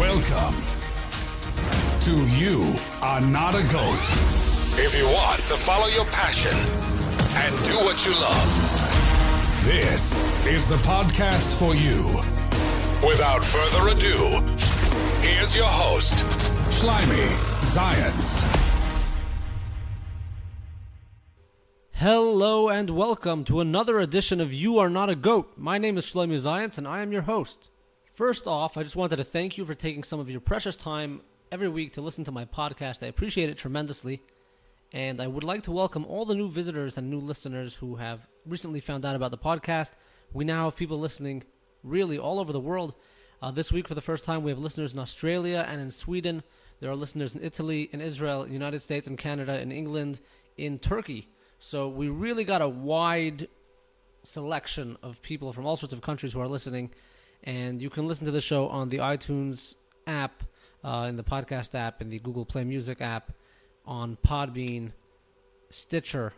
Welcome to You Are Not a Goat. If you want to follow your passion and do what you love, this is the podcast for you. Without further ado, here's your host, Shlomi Zayats. Hello and welcome to another edition of You Are Not a Goat. My name is Shlomi Zayats and I am your host. First off, I just wanted to thank you for taking some of your precious time every week to listen to my podcast. I appreciate it tremendously. And I would like to welcome all the new visitors and new listeners who have recently found out about the podcast. We now have people listening really all over the world. This week, for the first time, we have listeners in Australia and in Sweden. There are listeners in Italy, in Israel, United States, and Canada, in England, in Turkey. So we really got a wide selection of people from all sorts of countries who are listening. And you can listen to the show on the iTunes app, in the podcast app, in the Google Play Music app, on Podbean, Stitcher,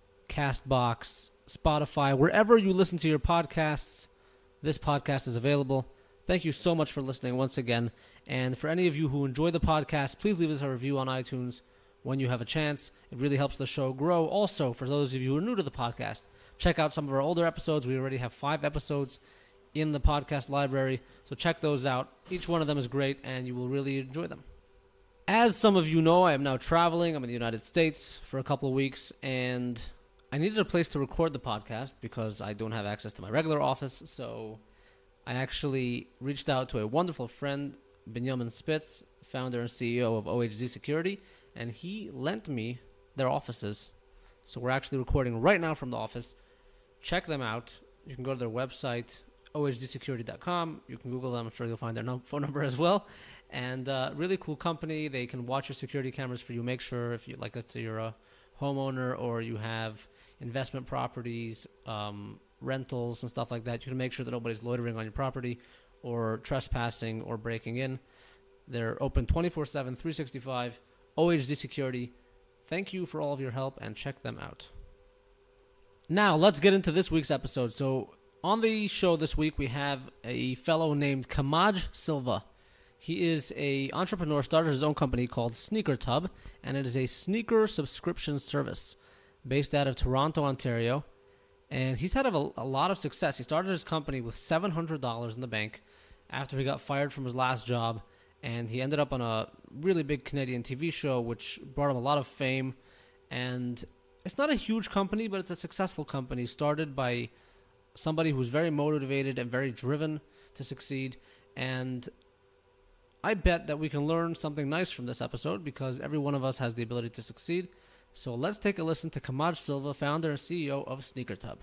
CastBox, Spotify. Wherever you listen to your podcasts, this podcast is available. Thank you so much for listening once again. And for any of you who enjoy the podcast, please leave us a review on iTunes when you have a chance. It really helps the show grow. Also, for those of you who are new to the podcast, check out some of our older episodes. We already have 5 episodes in the podcast library, so check those out. Each one of them is great, and you will really enjoy them. As some of you know, I am now traveling. I'm in the United States for a couple of weeks, and I needed a place to record the podcast because I don't have access to my regular office, so I actually reached out to a wonderful friend, Benjamin Spitz, founder and CEO of OHZ Security, and he lent me their offices. So we're actually recording right now from the office. Check them out. You can go to their website, ohzsecurity.com. You can Google them. I'm sure you'll find their phone number as well. And really cool company. They can watch your security cameras for you. Make sure if you, like, let's say you're a homeowner or you have investment properties, rentals and stuff like that, you can make sure that nobody's loitering on your property or trespassing or breaking in. They're open 24/7, 365. OHZ Security. Thank you for all of your help, and check them out. Now, let's get into this week's episode. So, on the show this week, we have a fellow named Kamaj Silva. He is an entrepreneur, started his own company called SneakerTub, and it is a sneaker subscription service based out of Toronto, Ontario. And he's had a lot of success. He started his company with $700 in the bank after he got fired from his last job. And he ended up on a really big Canadian TV show, which brought him a lot of fame. And it's not a huge company, but it's a successful company started by somebody who's very motivated and very driven to succeed. And I bet that we can learn something nice from this episode because every one of us has the ability to succeed. So let's take a listen to Kamaj Silva, founder and CEO of SneakerTub.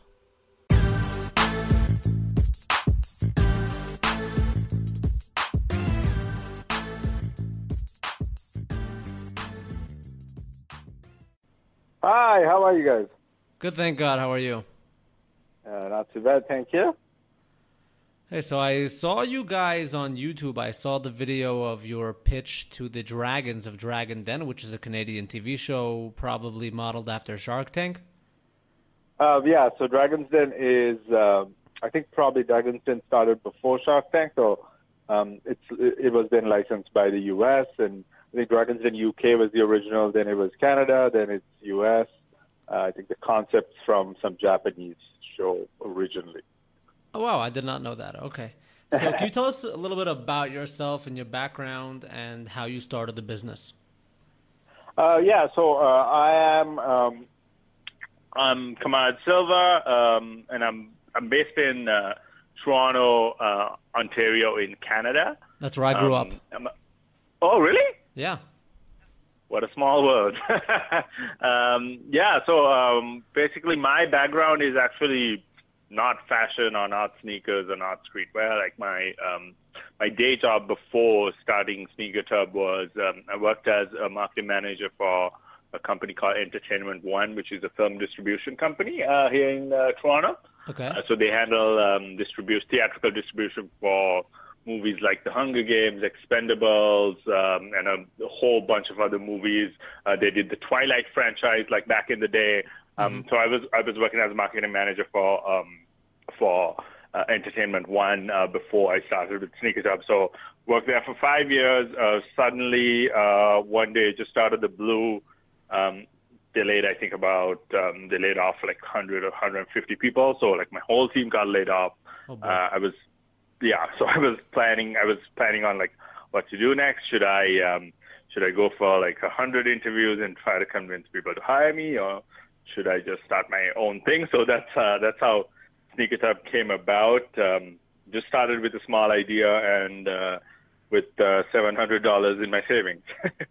Hi, how are you guys? Good, thank God. How are you? Not too bad, thank you. Hey, so I saw you guys on YouTube. I saw the video of your pitch to the Dragons of Dragon Den, which is a Canadian TV show probably modeled after Shark Tank. Yeah, so Dragon's Den is, I think probably Dragon's Den started before Shark Tank, so it was then licensed by the U.S., and I think Dragon's Den UK was the original, then it was Canada, then it's U.S. I think the concept's from some Japanese show originally. Oh, wow, I did not know that. Okay. So can you tell us a little bit about yourself and your background and how you started the business? Yeah, so I'm Kamaj Silva, and I'm based in Toronto, Ontario in Canada. That's where I grew up. Oh, really? Yeah. What a small world. Yeah, so basically my background is actually not fashion or not sneakers or not streetwear. Like my day job before starting SneakerTub was I worked as a marketing manager for a company called Entertainment One, which is a film distribution company here in Toronto. Okay. So they handle theatrical distribution for movies like The Hunger Games, Expendables, and a whole bunch of other movies. They did the Twilight franchise like back in the day. So I was working as a marketing manager for Entertainment One before I started with Sneakers Hub. So worked there for 5 years. Suddenly, one day, just out of the blue, they laid off like 100 or 150 people. So like my whole team got laid off. Oh, boy. So I was planning on like what to do next. Should I go for like 100 interviews and try to convince people to hire me, or should I just start my own thing? So that's how Sneakers Hub came about. Just started with a small idea and with $700 in my savings.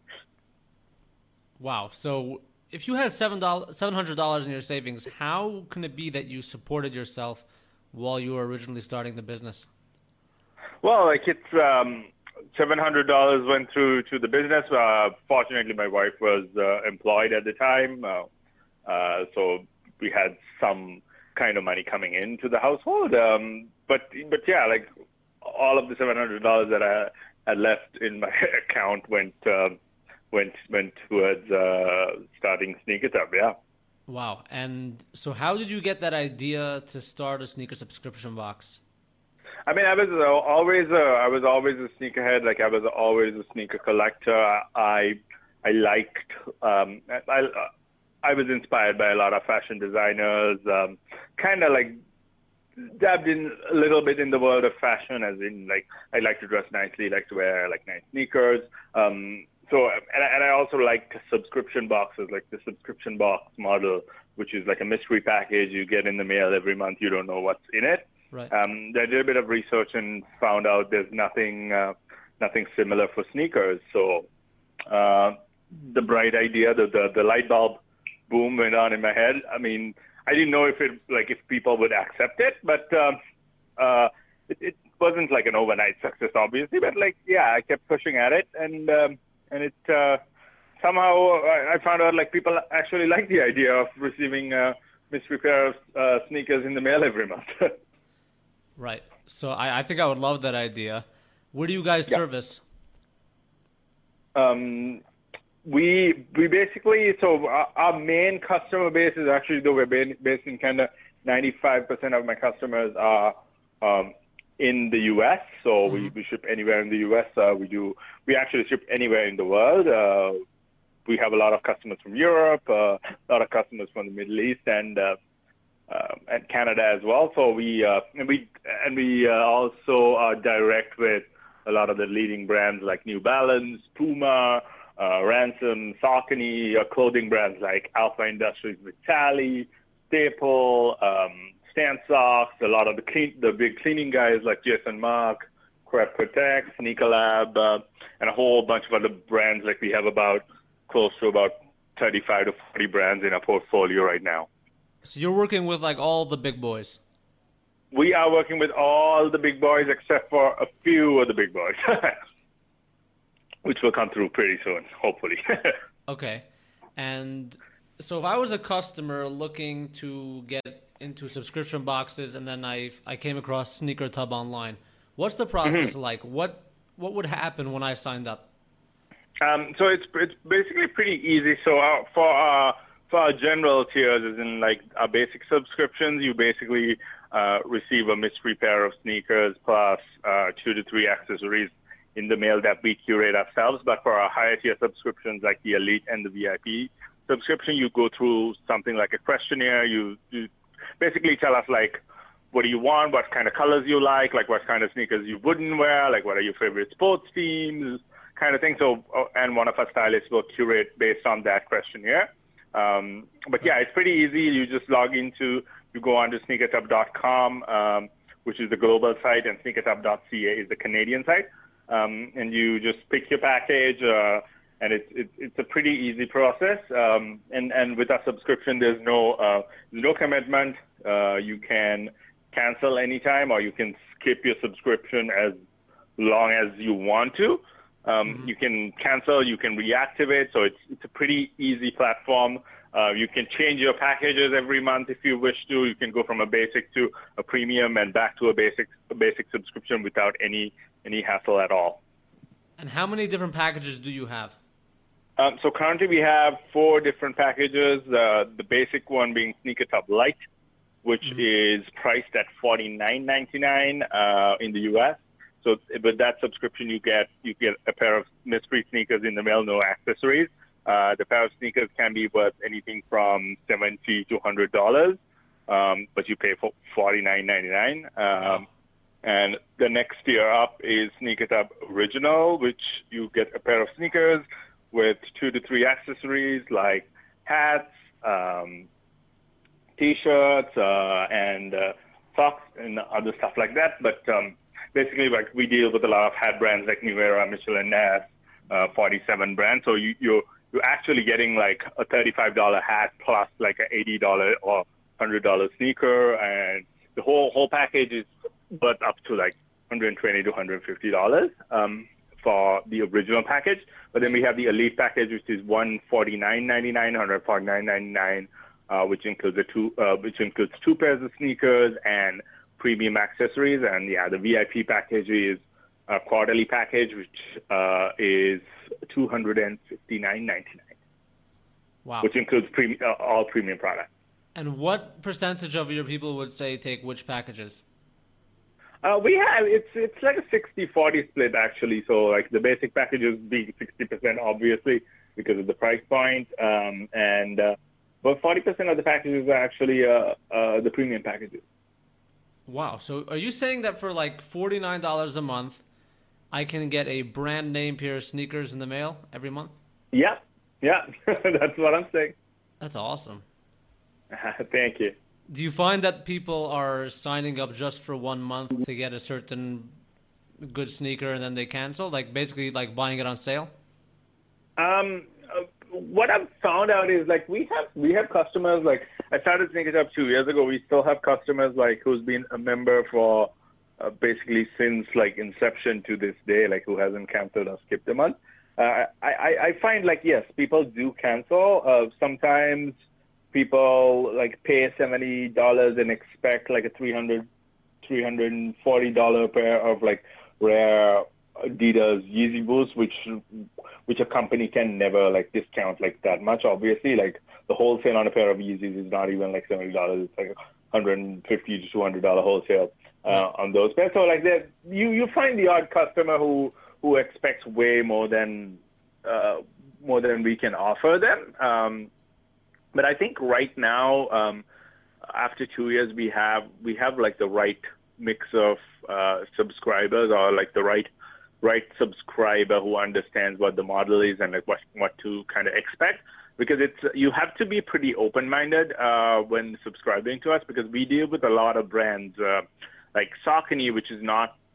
Wow. So if you had $700 in your savings, how can it be that you supported yourself while you were originally starting the business? Well, like it's $700 went through to the business. Fortunately, my wife was employed at the time, so we had some kind of money coming into the household. But yeah, like all of the $700 that I had left in my account went towards starting Sneakers Hub. Yeah. Wow. And so how did you get that idea to start a sneaker subscription box? I mean, I was always a sneakerhead. Like I was always a sneaker collector. I liked. I was inspired by a lot of fashion designers. Kind of like dabbed in a little bit in the world of fashion, as in like I like to dress nicely, like to wear like nice sneakers. So I also like subscription boxes, like the subscription box model, which is like a mystery package you get in the mail every month. You don't know what's in it. Right. I did a bit of research and found out there's nothing similar for sneakers. So the bright idea, the light bulb boom went on in my head. I mean, I didn't know if people would accept it, but it wasn't like an overnight success, obviously. But like, yeah, I kept pushing at it, and it somehow I found out like people actually like the idea of receiving a mystery pair of sneakers in the mail every month. Right. So I think I would love that idea. Where do you guys service? We basically, so our main customer base is actually, though we're based in Canada, 95% of my customers are in the U.S. So we ship anywhere in the U.S. We actually ship anywhere in the world. We have a lot of customers from Europe, a lot of customers from the Middle East, and Canada as well. So we also are direct with a lot of the leading brands like New Balance, Puma, Ransom, Saucony, clothing brands like Alpha Industries with Tally, Staple, Stan Socks, a lot of the big cleaning guys like Jason Mark, Crep Protect, Sneaker Lab, and a whole bunch of other brands. Like we have close to about 35 to 40 brands in our portfolio right now. So you're working with like all the big boys? We are working with all the big boys except for a few of the big boys, which will come through pretty soon, hopefully. Okay. And so if I was a customer looking to get into subscription boxes and then I came across Sneakers Hub online, what's the process like? What would happen when I signed up? So it's basically pretty easy. So for our general tiers, as in like our basic subscriptions, you basically receive a mystery pair of sneakers plus 2 to 3 accessories in the mail that we curate ourselves. But for our higher tier subscriptions, like the Elite and the VIP subscription, you go through something like a questionnaire. You basically tell us like, what do you want? What kind of colors you like what kind of sneakers you wouldn't wear? Like, what are your favorite sports teams? Kind of thing. So, and one of our stylists will curate based on that questionnaire. But yeah, it's pretty easy. You just you go on to sneakershub.com, which is the global site, and sneakershub.ca is the Canadian site. And you just pick your package, and it's a pretty easy process. And with our subscription, there's no commitment. You can cancel anytime, or you can skip your subscription as long as you want to. You can cancel, you can reactivate, so it's a pretty easy platform. You can change your packages every month if you wish to. You can go from a basic to a premium and back to a basic subscription without any hassle at all. And how many different packages do you have? So currently we have 4 different packages. The basic one being Sneakers Hub Lite, which is priced at $49.99 in the U.S. So with that subscription, you get a pair of mystery sneakers in the mail, no accessories. The pair of sneakers can be worth anything from $70 to $100, but you pay for $49.99. And the next tier up is Sneaker Tub Original, which you get a pair of sneakers with 2 to 3 accessories like hats, T-shirts, and socks and other stuff like that. But basically, like, we deal with a lot of hat brands like New Era, Mitchell & Ness, 47 brands. So you're actually getting like a $35 hat plus like an $80 or $100 sneaker, and the whole package is worth up to like $120 to $150 for the original package. But then we have the elite package, which is $149.99, $149.99, which includes two pairs of sneakers and premium accessories. And yeah, the VIP package is a quarterly package, which is $259.99. Wow. Which includes all premium products. And what percentage of your people would say take which packages? We have, it's like a 60-40 split actually. So like the basic packages being 60% obviously because of the price point, but 40% of the packages are actually the premium packages. Wow. So are you saying that for like $49 a month, I can get a brand name pair of sneakers in the mail every month? Yeah, that's what I'm saying. That's awesome. Thank you. Do you find that people are signing up just for 1 month to get a certain good sneaker and then they cancel? Like basically like buying it on sale? What I've found out is like we have customers, like I started Sneaker Tub 2 years ago. We still have customers like who's been a member for basically since like inception to this day, like who hasn't canceled or skipped a month. I find like, yes, people do cancel. Sometimes people like pay $70 and expect like a $340 pair of like rare Adidas Yeezy Boost, which a company can never like discount like that much. Obviously, like the wholesale on a pair of Yeezys is not even like $70. It's like $150 to $200 wholesale on those pairs. So like that, you find the odd customer who expects way more than we can offer them. But I think right now, after 2 years, we have like the right mix of subscribers, or like the right subscriber who understands what the model is and like what to kind of expect. Because you have to be pretty open-minded when subscribing to us, because we deal with a lot of brands like Saucony, which was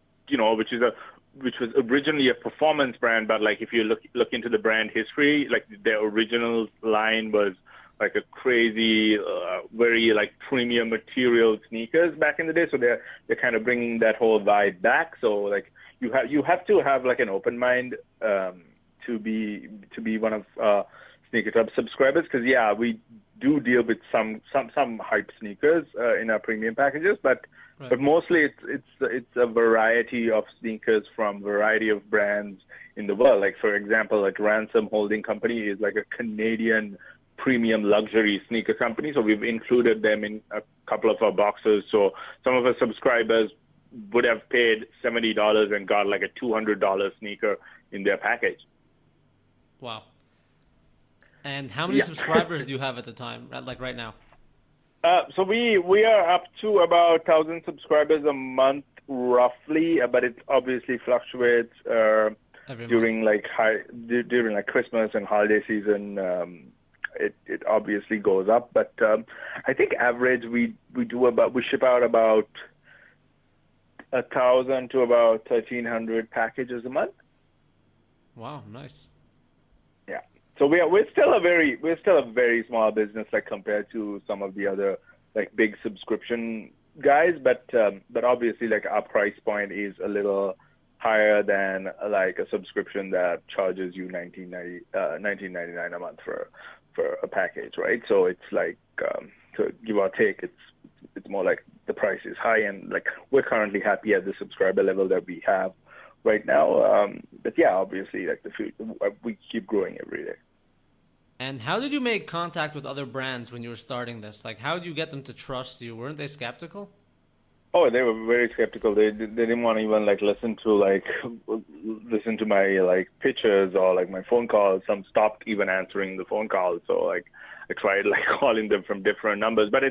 originally a performance brand, but like if you look into the brand history, like their original line was like a crazy, very like premium material sneakers back in the day. So they're kind of bringing that whole vibe back. So like you have to have like an open mind to be one of Sneaker Tub subscribers, because yeah, we do deal with some hype sneakers in our premium packages, but mostly it's a variety of sneakers from variety of brands in the world. Like for example, like Ransom Holding Company is like a Canadian premium luxury sneaker company, so we've included them in a couple of our boxes. So some of our subscribers would have paid $70 and got like a $200 sneaker in their package. Wow. And how many subscribers do you have at the time, like right now? So we are up to about 1,000 subscribers a month roughly, but it obviously fluctuates during like Christmas and holiday season. It obviously goes up, but I think average we ship out about 1,000 to about 1,300 packages a month. Wow, nice. Yeah. So we're still a very small business, like compared to some of the other like big subscription guys, but obviously like our price point is a little higher than like a subscription that charges you $19.99 a month for a package, right? So it's like to give or take, it's more like the price is high, and like we're currently happy at the subscriber level that we have right now. But yeah, obviously like we keep growing every day. And how did you make contact with other brands when you were starting this? Like, how did you get them to trust you? Weren't they skeptical? Oh, they were very skeptical. They didn't want to even listen to my pitches or my phone calls. Some stopped even answering the phone calls. So I tried calling them from different numbers. But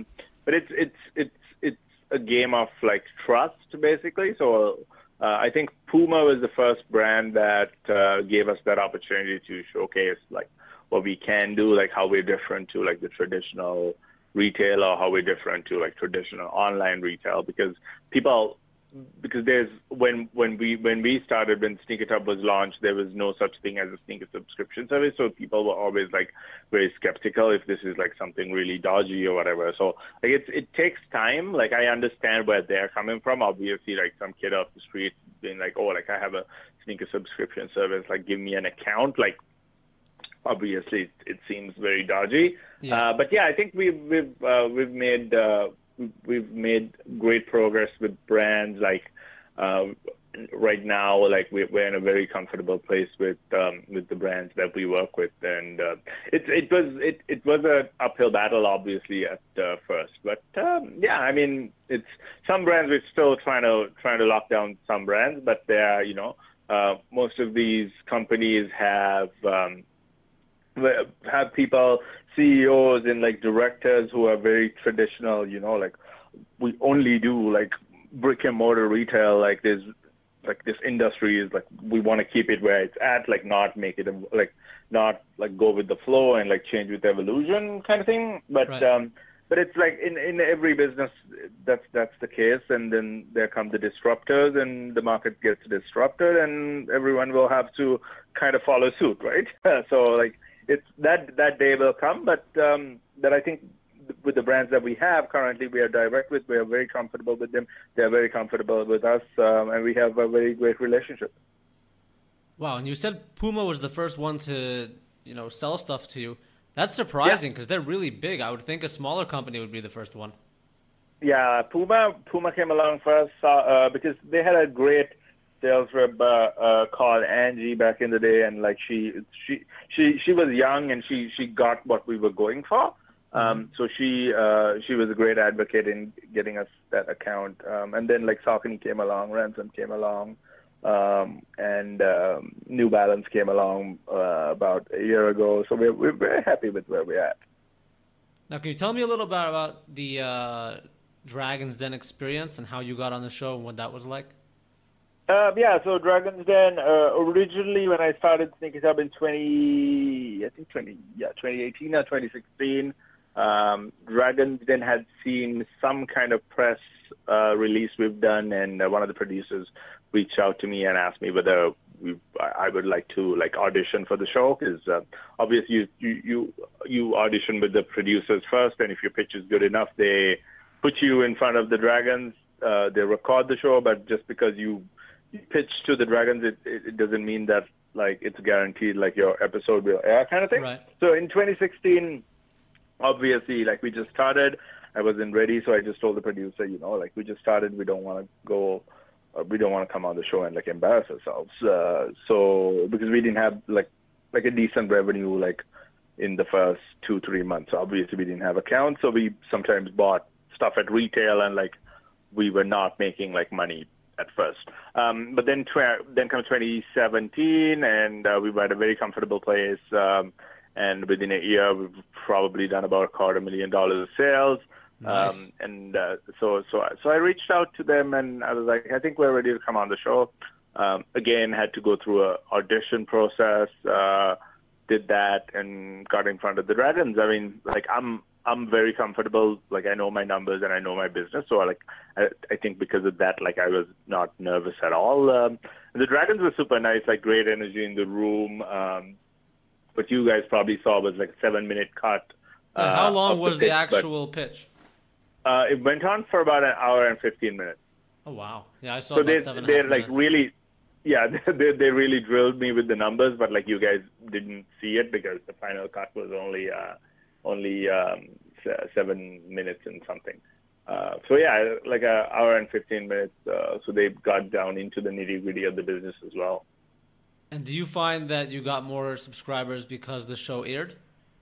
it's a game of trust basically. So I think Puma was the first brand that gave us that opportunity to showcase what we can do, how we're different to the traditional retail, or how we're different to traditional online retail, because there's when we started, when Sneaker Tub was launched, there was no such thing as a sneaker subscription service, so people were always very skeptical if this is something really dodgy or whatever. So it takes time. I understand where they're coming from. Obviously, some kid off the street being I have a sneaker subscription service, give me an account. Obviously, it seems very dodgy. Yeah. But yeah, I think we've made great progress with brands. Right now, we're in a very comfortable place with the brands that we work with, and it was an uphill battle, obviously at first. But yeah, I mean, it's some brands we're still trying to lock down some brands, but they're most of these companies have people, CEOs and directors who are very traditional, we only do brick and mortar retail. There's this industry is we want to keep it where it's at, not make it not go with the flow and change with evolution kind of thing. But right. But it's in every business that's the case, and then there come the disruptors, and the market gets disrupted, and everyone will have to kind of follow suit, right? So it's that day will come, but that I think with the brands that we have currently, we are direct with, we are very comfortable with them. They are very comfortable with us, and we have a very great relationship. Wow, and you said Puma was the first one to sell stuff to you. That's surprising because they're really big. I would think a smaller company would be the first one. Yeah, Puma came along first because they had a great sales rep called Angie back in the day, and she was young and she got what we were going for. So she was a great advocate in getting us that account. And then Saucony came along, Ransom came along, and New Balance came along about a year ago. So we're very happy with where we're at. Now, can you tell me a little bit about the Dragon's Den experience and how you got on the show and what that was like? Yeah, so Dragon's Den, originally when I started Sneaker Tub in 2018 or 2016, Dragon's Den had seen some kind of press release we've done, and one of the producers reached out to me and asked me whether I would like to audition for the show, because obviously you audition with the producers first, and if your pitch is good enough, they put you in front of the Dragons. They record the show, but just because you pitch to the Dragons, it doesn't mean that it's guaranteed your episode will air kind of thing. Right. So in 2016, obviously we just started. I wasn't ready, so I just told the producer, we just started. We don't want to go. We don't want to come on the show and embarrass ourselves. So because we didn't have a decent revenue in the first 2-3 months. So obviously we didn't have accounts, so we sometimes bought stuff at retail, and we were not making money at first. But then comes 2017, and we were at a very comfortable place. And within a year, we've probably done about $250,000 of sales. Nice. So I reached out to them, and I was like, I think we're ready to come on the show. Again, had to go through a audition process. Did that and got in front of the Dragons. I mean, I'm very comfortable. I know my numbers and I know my business. So I think because of that, I was not nervous at all. The Dragons were super nice, great energy in the room. What you guys probably saw was a 7-minute cut. How long was the actual pitch? It went on for about an hour and 15 minutes. Oh, wow. Yeah, I saw about 7.5 minutes. Really, yeah, they really drilled me with the numbers, but you guys didn't see it because the final cut was only 7 minutes and something. So yeah, an hour and 15 minutes. So they got down into the nitty gritty of the business as well. And do you find that you got more subscribers because the show aired?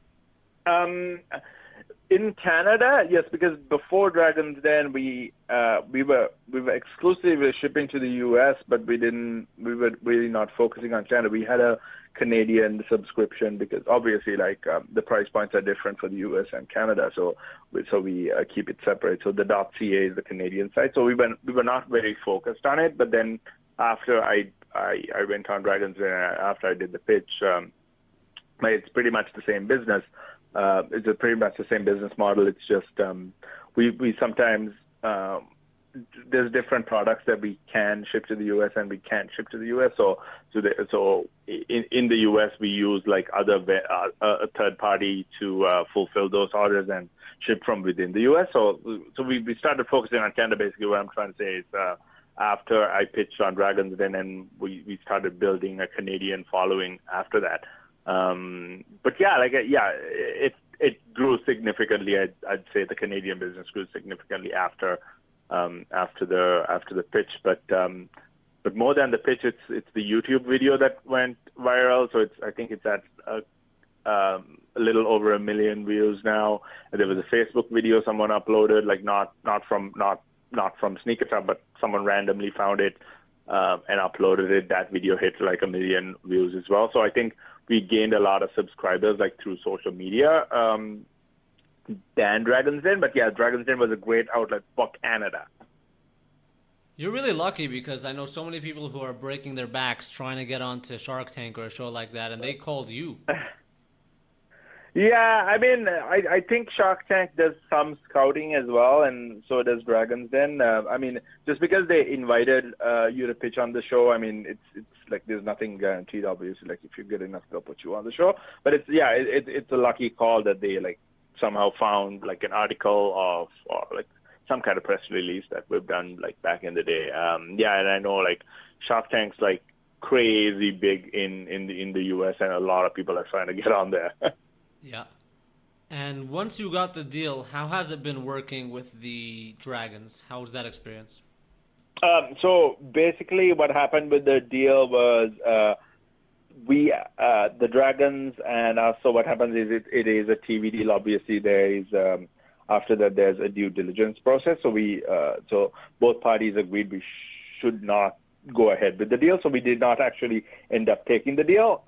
In Canada, yes, because before Dragon's Den, we were exclusively shipping to the U.S., but we were really not focusing on Canada. We had a Canadian subscription because obviously, like the price points are different for the U.S. and Canada, so we keep it separate. So the .ca is the Canadian site. So we were not very focused on it. But then after I went on Dragon's Den, after I did the pitch, it's pretty much the same business. It's pretty much the same business model. It's just we sometimes there's different products that we can ship to the U.S. and we can't ship to the U.S. So in the U.S. we use like a third party to fulfill those orders and ship from within the U.S. So we started focusing on Canada. Basically, what I'm trying to say is after I pitched on Dragon's Den, and we started building a Canadian following after that. But it grew significantly. I'd say the Canadian business grew significantly after the pitch. But more than the pitch, it's the YouTube video that went viral. So I think it's at a little over 1 million views now. And there was a Facebook video someone uploaded, like not from Sneaker Tub, but someone randomly found it and uploaded it. That video hit like 1 million views as well. So I think we gained a lot of subscribers like through social media than Dragon's Den. But yeah, Dragon's Den was a great outlet for Canada. You're really lucky because I know so many people who are breaking their backs trying to get onto Shark Tank or a show like that, and they called you. Yeah, I mean, I think Shark Tank does some scouting as well, and so does Dragon's Den. I mean, just because they invited you to pitch on the show, I mean, it's like there's nothing guaranteed, obviously. Like if you're good enough, they'll put you on the show. But it's a lucky call that they like somehow found like an article or like some kind of press release that we've done like back in the day. And I know like Shark Tank's like crazy big in the US, and a lot of people are trying to get on there. Yeah. And once you got the deal, how has it been working with the Dragons? How was that experience? So basically what happened with the deal was the Dragons and us, so what happens is it is a TV deal. Obviously there is, after that there's a due diligence process. So so both parties agreed we should not go ahead with the deal. So we did not actually end up taking the deal.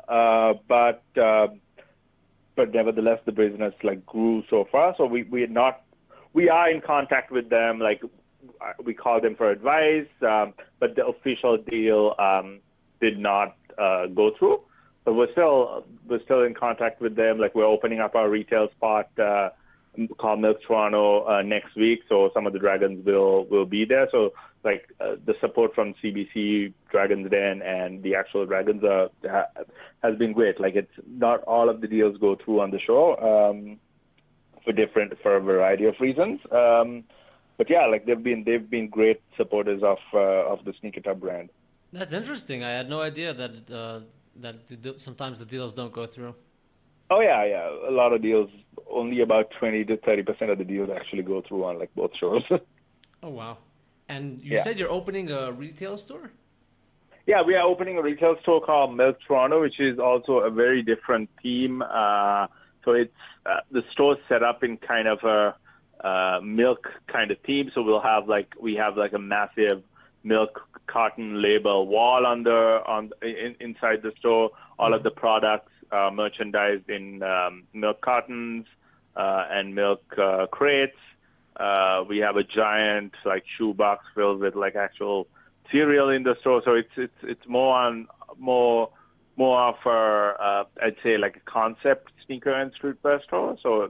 But nevertheless, the business like grew so far. So we are in contact with them. Like we call them for advice, but the official deal did not go through. But we're still in contact with them. Like we're opening up our retail spot called Milk Toronto next week. So some of the Dragons will be there. So like the support from CBC, Dragon's Den, and the actual Dragons has been great. Like it's not all of the deals go through on the show for a variety of reasons. But yeah, like they've been great supporters of the Sneaker Tub brand. That's interesting. I had no idea that sometimes the deals don't go through. Oh yeah. A lot of deals, only about 20 to 30% of the deals actually go through on like both shows. Oh wow. And you said you're opening a retail store? Yeah, we are opening a retail store called Milk Toronto, which is also a very different theme. So it's the store's set up in kind of a milk kind of theme. So we have a massive milk carton label wall inside the store. All of the products merchandised in milk cartons and milk crates. We have a giant like shoebox filled with like actual cereal in the store. So it's more of a I'd say like a concept sneaker and streetwear store. So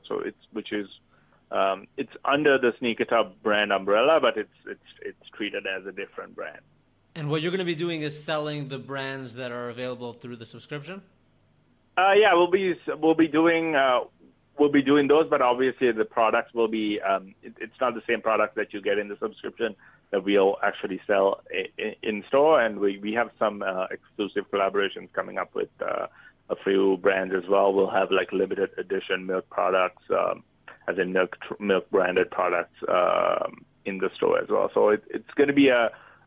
it's under the Sneaker Tub brand umbrella, but it's treated as a different brand. And what you're going to be doing is selling the brands that are available through the subscription? Yeah, we'll be doing those, but obviously the products will be. It's not the same product that you get in the subscription that we'll actually sell in store, and we have some exclusive collaborations coming up with a few brands as well. We'll have like limited edition milk products, as in milk branded products in the store as well. So it's going to be a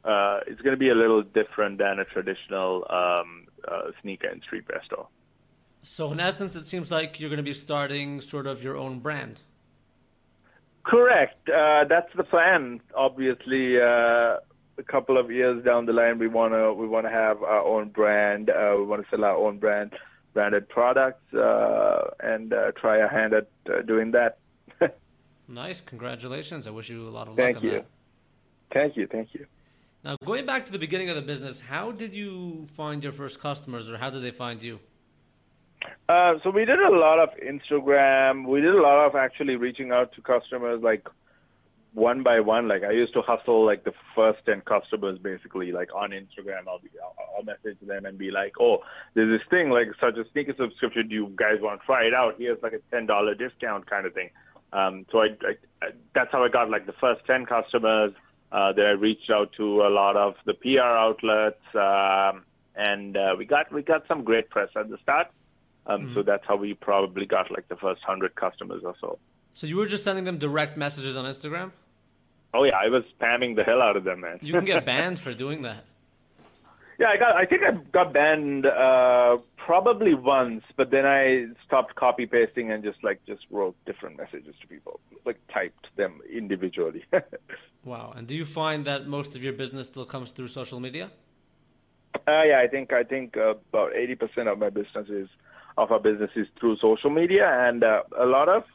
it's going to be a little different than a traditional sneaker and streetwear store. So in essence, it seems like you're going to be starting sort of your own brand. Correct. That's the plan. Obviously, a couple of years down the line, we want to have our own brand. We want to sell our own branded products, and try our hand at doing that. Nice. Congratulations. I wish you a lot of luck Thank on you. that. Thank you. Now, going back to the beginning of the business, how did you find your first customers, or how did they find you? So we did a lot of Instagram. We did a lot of actually reaching out to customers like one by one. Like I used to hustle like the first 10 customers basically like on Instagram. I'll message them and be like, oh, there's this thing like such a sneaker subscription. Do you guys want to try it out? Here's like a $10 discount kind of thing. So I that's how I got like the first 10 customers. Then I reached out to a lot of the PR outlets, and we got some great press at the start. So that's how we probably got like the first 100 customers or so. So you were just sending them direct messages on Instagram? Oh yeah, I was spamming the hell out of them, man. You can get banned for doing that. Yeah, I think I got banned probably once, but then I stopped copy pasting and just wrote different messages to people, like typed them individually. Wow. And do you find that most of your business still comes through social media? Yeah, I think about 80% of our business is through social media, and a lot of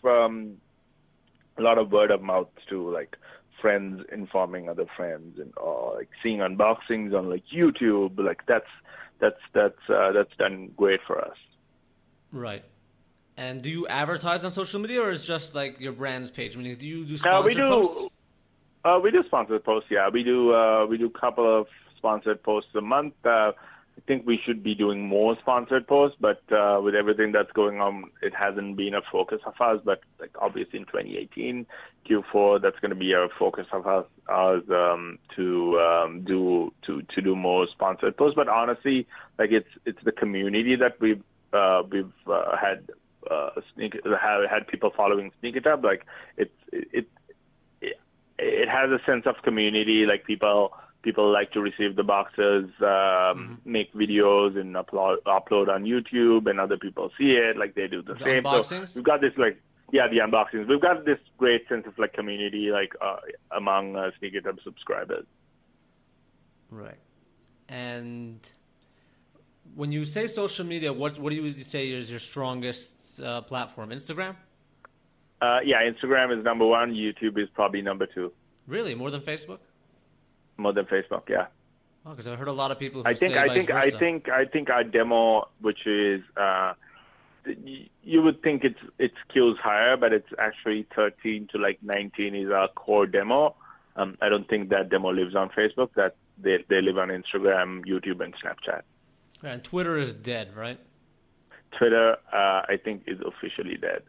word of mouth too, like friends informing other friends, and like seeing unboxings on like YouTube. Like that's done great for us. Right. And do you advertise on social media, or is just like your brand's page? I mean, do you do sponsored posts? We do sponsored posts. Yeah, we do a couple of sponsored posts a month. I think we should be doing more sponsored posts, but with everything that's going on, it hasn't been a focus of ours. But like obviously in 2018, Q4, that's going to be a focus of ours to do more sponsored posts. But honestly, like it's the community that we've had people following Sneaker Tub. Like it has a sense of community. Like people like to receive the boxes, make videos and upload on YouTube, and other people see it. Like they do the same. Unboxings? So we've got this the unboxings. We've got this great sense of like community, like among Sneaker Tub subscribers. Right. And when you say social media, what do you say is your strongest platform? Instagram? Yeah, Instagram is number one. YouTube is probably number two. Really? More than Facebook? More than Facebook, yeah. Oh, because I've heard a lot of people who I think our demo, which is you would think it's skills higher, but it's actually 13 to like 19 is our core demo. I don't think that demo lives on Facebook. That they live on Instagram, YouTube, and Snapchat. And Twitter is dead, right? Twitter, I think, is officially dead.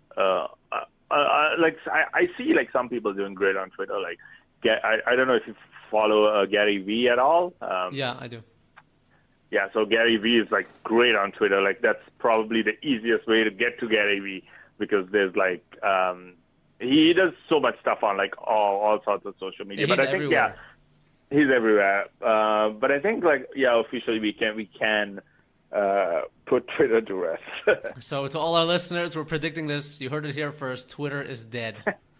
I see like some people doing great on Twitter. Like, I don't know if you follow Gary Vee at all. Yeah, I do. Yeah, so Gary Vee is like great on Twitter. Like that's probably the easiest way to get to Gary Vee, because there's like he does so much stuff on like all sorts of social media. Yeah, but I think everywhere. He's everywhere. But I think like officially we can put Twitter to rest. So to all our listeners, we're predicting this. You heard it here first. Twitter is dead.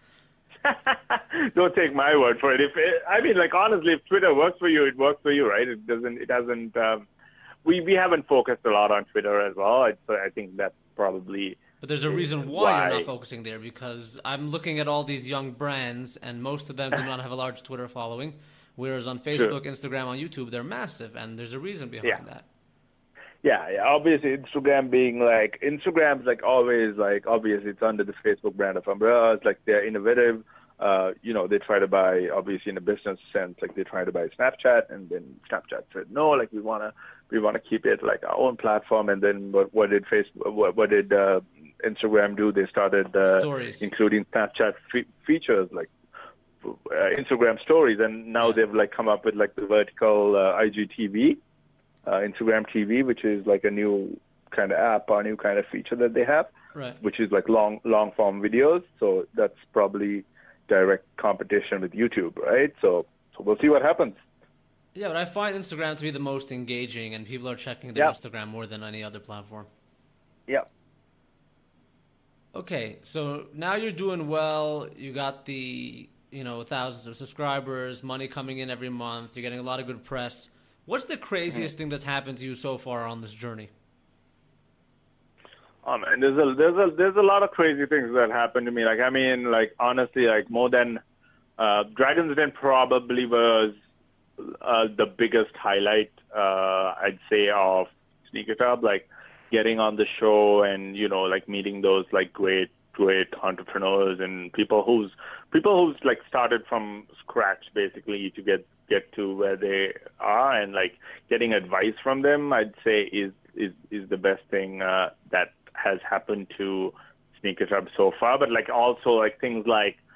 Don't take my word for it. Honestly, if Twitter works for you, it works for you, right? It hasn't. We haven't focused a lot on Twitter as well. I think that's probably. But there's a reason why you're not focusing there, because I'm looking at all these young brands, and most of them do not have a large Twitter following, whereas on Facebook, Instagram, on YouTube, they're massive, and there's a reason behind that. Yeah. Obviously, Instagram's like always like obviously it's under the Facebook brand of umbrella. It's like they're innovative. They try to buy, obviously in a business sense, like they try to buy Snapchat, and then Snapchat said no, like we wanna keep it like our own platform. And then what did Instagram do? They started Stories, including Snapchat features like Instagram Stories, and now they've like come up with like the vertical IGTV. Instagram TV, which is like a new kind of app or new kind of feature that they have, right? Which is like long form videos. So that's probably direct competition with YouTube, right? So we'll see what happens. Yeah, but I find Instagram to be the most engaging, and people are checking their Instagram more than any other platform. Yeah. Okay, so now you're doing well. You got the, thousands of subscribers, money coming in every month. You're getting a lot of good press. What's the craziest thing that's happened to you so far on this journey? Oh man, there's a lot of crazy things that happened to me. Honestly, more than Dragon's Den probably was the biggest highlight, I'd say, of Sneaker Tub. Getting on the show and meeting those great entrepreneurs and people who's started from scratch basically to get to where they are, and getting advice from them, I'd say is the best thing that has happened to Sneaker Tub so far. But also things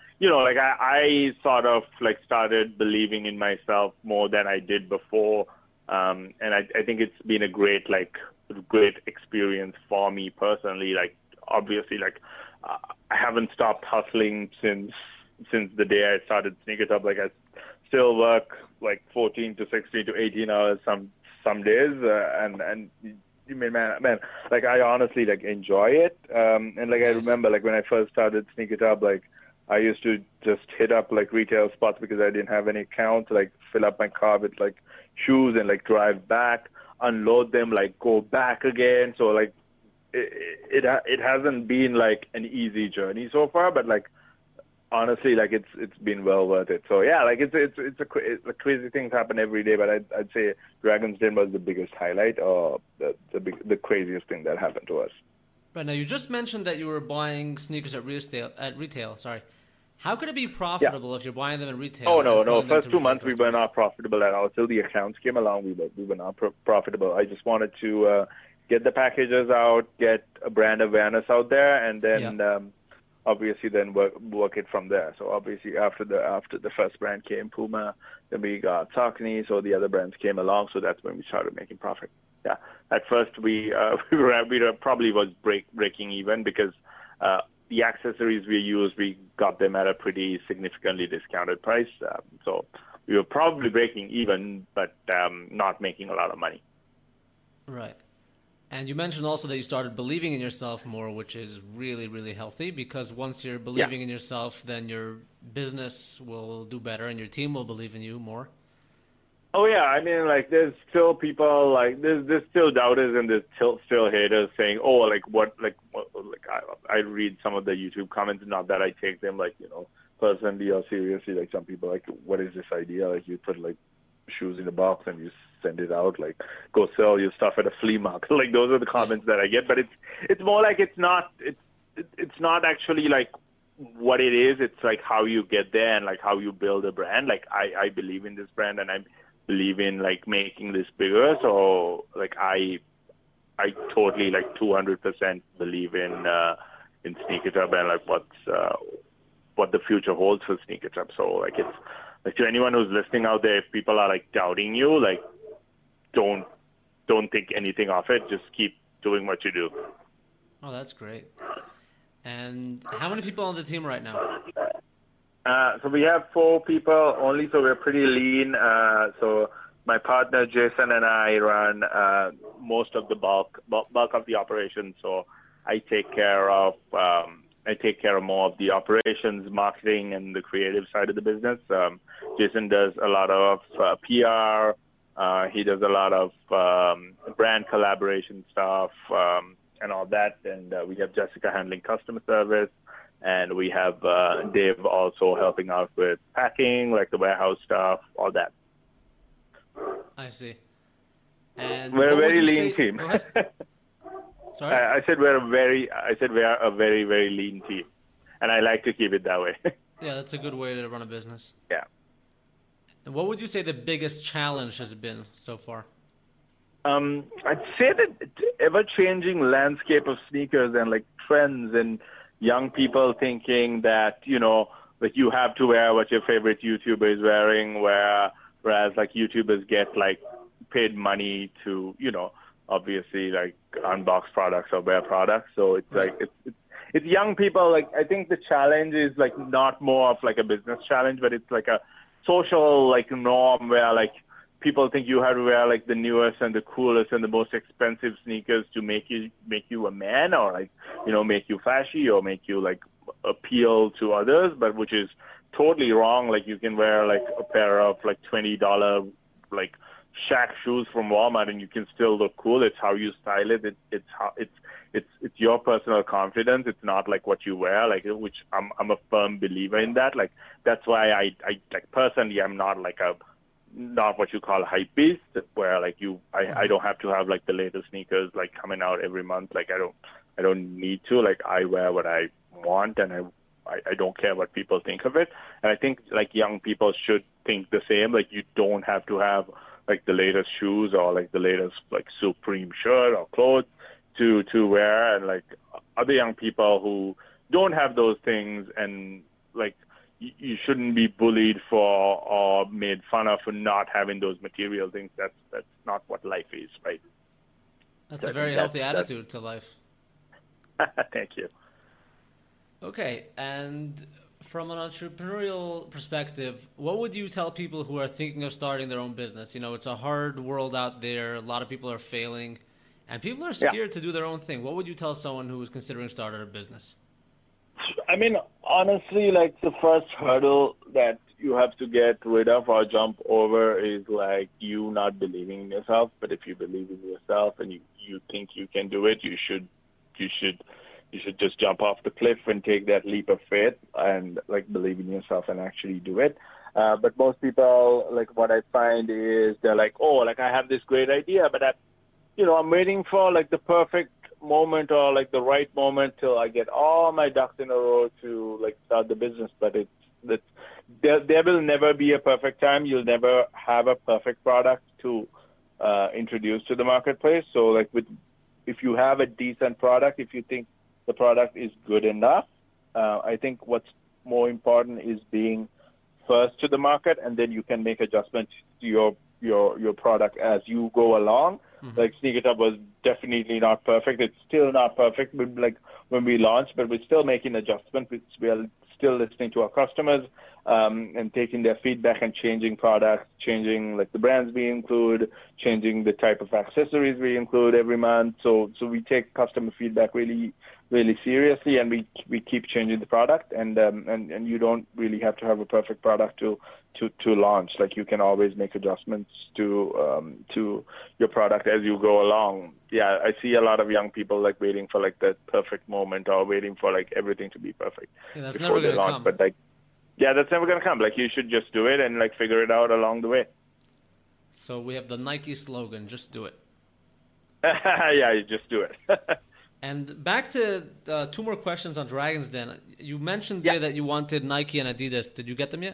I sort of started believing in myself more than I did before, and I think it's been a great experience for me personally. Obviously, I haven't stopped hustling since the day I started Sneaker Tub. I still work 14 to 16 to 18 hours some days, and man, I honestly enjoy it. And I remember when I first started Sneaker Tub, I used to just hit up retail spots because I didn't have any account, fill up my car with shoes and drive back, unload them, go back again. So it hasn't been an easy journey so far, but honestly, it's been well worth it. So yeah, it's crazy things happen every day, but I'd say Dragon's Den was the biggest highlight, or the craziest thing that happened to us. Right, now you just mentioned that you were buying sneakers at retail. Sorry, how could it be profitable if you're buying them in retail? Oh no! First 2 months we were not profitable at all. Till the accounts came along, we were not profitable. I just wanted to get the packages out, get a brand awareness out there, and then. Obviously then work it from there. So obviously after the first brand came, Puma, then we got Saucony, so the other brands came along, so that's when we started making profit. Yeah. At first we probably was breaking even because the accessories we used, we got them at a pretty significantly discounted price. So we were probably breaking even, but not making a lot of money. Right. And you mentioned also that you started believing in yourself more, which is really, really healthy, because once you're believing in yourself, then your business will do better and your team will believe in you more. Oh, yeah. I mean, there's still people, there's still doubters and there's still haters saying, I read some of the YouTube comments, not that I take them, personally or seriously. Some people what is this idea? You put, shoes in a box and you send it out, go sell your stuff at a flea market. Those are the comments that I get, but it's more it's not actually what it is. It's how you get there and how you build a brand. I believe in this brand and I believe in making this bigger. So I totally 200% believe in Sneaker Tub and what the future holds for Sneaker Tub. So it's to anyone who's listening out there, if people are doubting you, don't think anything of it. Just keep doing what you do. Oh, that's great. And how many people on the team right now? So we have 4 people only, so we're pretty lean. So my partner Jason and I run most of the bulk of the operation. So I take care of more of the operations, marketing, and the creative side of the business. Jason does a lot of PR. He does a lot of brand collaboration stuff and all that. And we have Jessica handling customer service. And we have Dave also helping out with packing, the warehouse stuff, all that. I see. And we're a very lean team. Sorry? I said we are a very, very lean team. And I like to keep it that way. Yeah, that's a good way to run a business. Yeah. And what would you say the biggest challenge has been so far? I'd say that ever-changing landscape of sneakers and trends and young people thinking that, that you have to wear what your favorite YouTuber is wearing, whereas YouTubers get paid money to, obviously unbox products or wear products. So it's it's young people. I think the challenge is not more of a business challenge, but it's a social norm where people think you have to wear like the newest and the coolest and the most expensive sneakers to make you a man, or like, you know, make you flashy or make you like appeal to others, but which is totally wrong. Like, you can wear like a pair of like $20 like Shaq shoes from Walmart and you can still look cool. It's how you style it. It's your personal confidence. It's not like what you wear, like, which I'm a firm believer in that. Like, that's why I like, personally, I'm not like not what you call a hype beast, where like I don't have to have like the latest sneakers like coming out every month. Like, I don't need to. Like, I wear what I want, and I don't care what people think of it. And I think like young people should think the same. Like, you don't have to have like the latest shoes or like the latest like Supreme shirt or clothes to wear. And like other young people who don't have those things, and like you shouldn't be bullied for or made fun of for not having those material things. That's not what life is, right? That's a very healthy attitude to life. Thank you. Okay, and from an entrepreneurial perspective, what would you tell people who are thinking of starting their own business? You know, it's a hard world out there. A lot of people are failing, and people are scared to do their own thing. What would you tell someone who is considering starting a business? I mean, honestly, like, the first hurdle that you have to get rid of or jump over is like you not believing in yourself. But if you believe in yourself and you think you can do it, you should just jump off the cliff and take that leap of faith and like believe in yourself and actually do it. But most people, like, what I find is they're like, oh, like, I have this great idea, but I'm waiting for like the perfect moment or like the right moment till I get all my ducks in a row to like start the business. But there will never be a perfect time. You'll never have a perfect product to introduce to the marketplace. So like, if you have a decent product, if you think the product is good enough, I think what's more important is being first to the market, and then you can make adjustments to your product as you go along. Mm-hmm. Like, Sneaker Tub was definitely not perfect. It's still not perfect, but like when we launched, but we're still making adjustments. We are still listening to our customers and taking their feedback and changing products, changing like the brands we include, changing the type of accessories we include every month. So we take customer feedback really, really seriously, and we keep changing the product. And you don't really have to have a perfect product to launch. Like, you can always make adjustments to your product as you go along. Yeah, I see a lot of young people like waiting for like that perfect moment or waiting for like everything to be perfect. Yeah, that's never going to come. But like, yeah, that's never going to come. Like, you should just do it and like figure it out along the way. So we have the Nike slogan, just do it. Yeah, you just do it. And back to two more questions on Dragon's Den. You mentioned there that you wanted Nike and Adidas. Did you get them yet?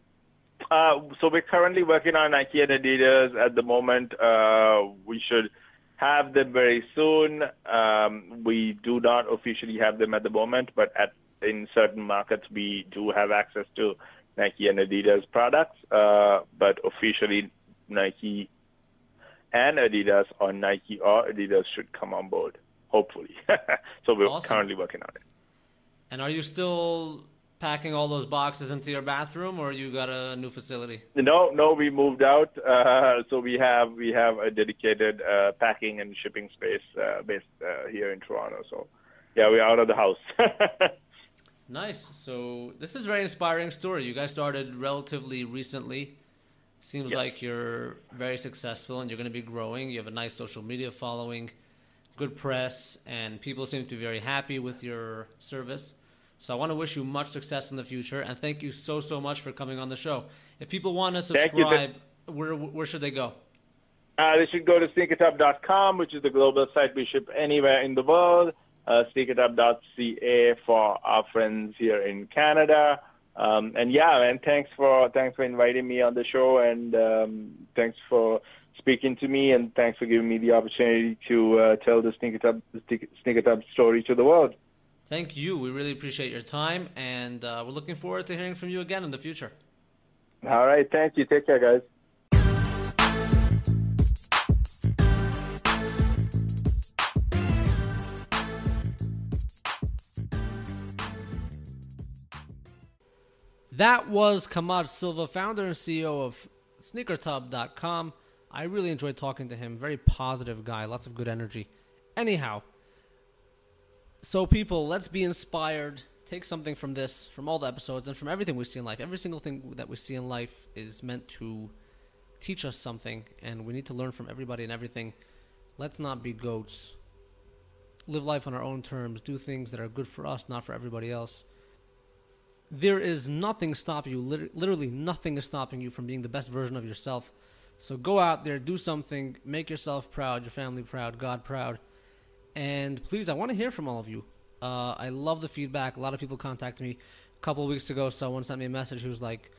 So we're currently working on Nike and Adidas at the moment. We should have them very soon. We do not officially have them at the moment, but in certain markets we do have access to Nike and Adidas products. But officially, Nike and Adidas, or Nike or Adidas, should come on board, hopefully. So we're currently working on it. And are you still packing all those boxes into your bathroom, or you got a new facility? No, we moved out. So we have a dedicated packing and shipping space based here in Toronto. So yeah, we're out of the house. Nice. So this is a very inspiring story. You guys started relatively recently. Seems like you're very successful and you're going to be growing. You have a nice social media following, good press, and people seem to be very happy with your service. So I want to wish you much success in the future, and thank you so much for coming on the show. If people want to subscribe, where should they go? They should go to sneakertub.com, which is the global site. We ship anywhere in the world. Sneakertub.ca for our friends here in Canada. And thanks for inviting me on the show, and thanks for speaking to me, and thanks for giving me the opportunity to tell the Sneaker Tub story to the world. Thank you. We really appreciate your time, and we're looking forward to hearing from you again in the future. All right. Thank you. Take care, guys. That was Kamad Silva, founder and CEO of sneakertub.com. I really enjoyed talking to him. Very positive guy, lots of good energy. Anyhow, so people, let's be inspired. Take something from this, from all the episodes, and from everything we see in life. Every single thing that we see in life is meant to teach us something, and we need to learn from everybody and everything. Let's not be goats. Live life on our own terms. Do things that are good for us, not for everybody else. There is nothing stopping you. Literally nothing is stopping you from being the best version of yourself. So go out there, do something, make yourself proud, your family proud, God proud. And please, I want to hear from all of you. I love the feedback. A lot of people contacted me a couple of weeks ago. Someone sent me a message. He was like,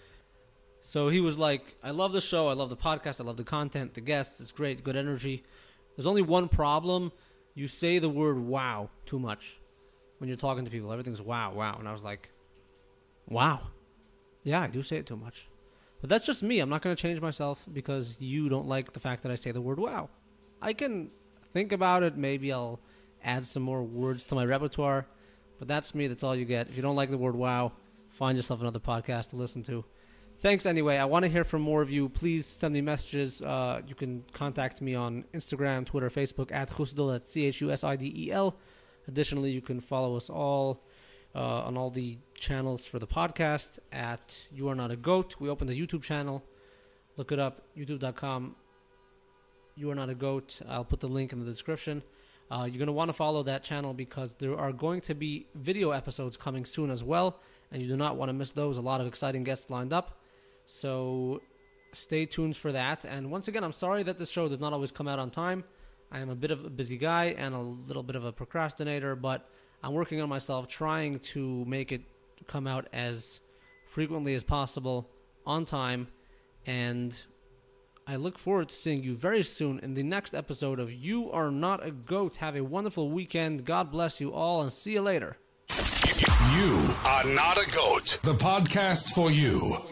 I love the show. I love the podcast. I love the content, the guests. It's great. Good energy. There's only one problem. You say the word wow too much when you're talking to people. Everything's wow, wow. And I was like, wow. Yeah, I do say it too much. But that's just me. I'm not going to change myself because you don't like the fact that I say the word wow. I can think about it. Maybe I'll add some more words to my repertoire. But that's me. That's all you get. If you don't like the word wow, find yourself another podcast to listen to. Thanks anyway. I want to hear from more of you. Please send me messages. You can contact me on Instagram, Twitter, Facebook, at Chusidel, at CHUSIDEL. Additionally, you can follow us all on all the channels for the podcast at You Are Not a Goat. We opened a YouTube channel. Look it up, youtube.com. You Are Not a Goat. I'll put the link in the description. You're going to want to follow that channel because there are going to be video episodes coming soon as well, and you do not want to miss those. A lot of exciting guests lined up. So stay tuned for that. And once again, I'm sorry that this show does not always come out on time. I am a bit of a busy guy and a little bit of a procrastinator, but I'm working on myself, trying to make it come out as frequently as possible on time. And I look forward to seeing you very soon in the next episode of You Are Not a Goat. Have a wonderful weekend. God bless you all, and see you later. You Are Not a Goat, the podcast for you.